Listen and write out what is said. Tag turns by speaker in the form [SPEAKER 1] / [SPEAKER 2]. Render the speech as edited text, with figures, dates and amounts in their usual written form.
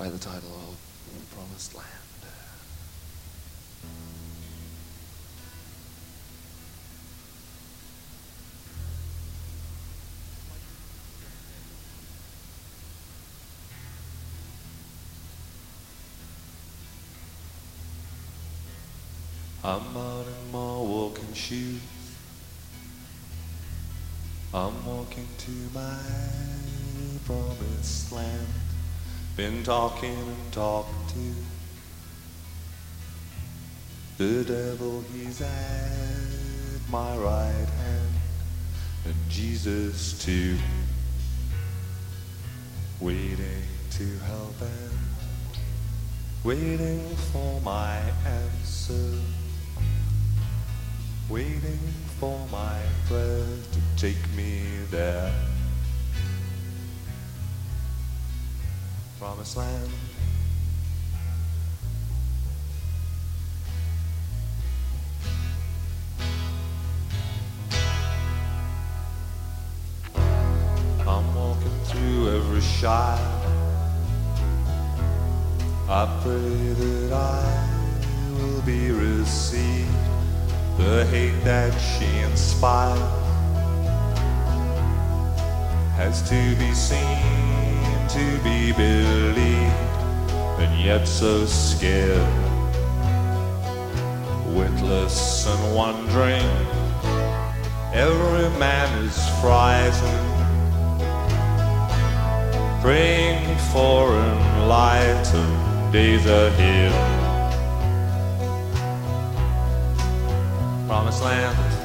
[SPEAKER 1] by the title of Promised Land. I'm out in my walking shoes. I'm walking to my promised land. Been talking and talked to the devil, he's at my right hand, and Jesus too, waiting to help and waiting for my answer, waiting for my breath to take me there. Promised land. I'm walking through every shire. I pray that I will be received. The hate that she inspired has to be seen, to be believed, and yet so scared, witless and wondering. Every man is frightened, praying for enlightened days ahead. Promised land.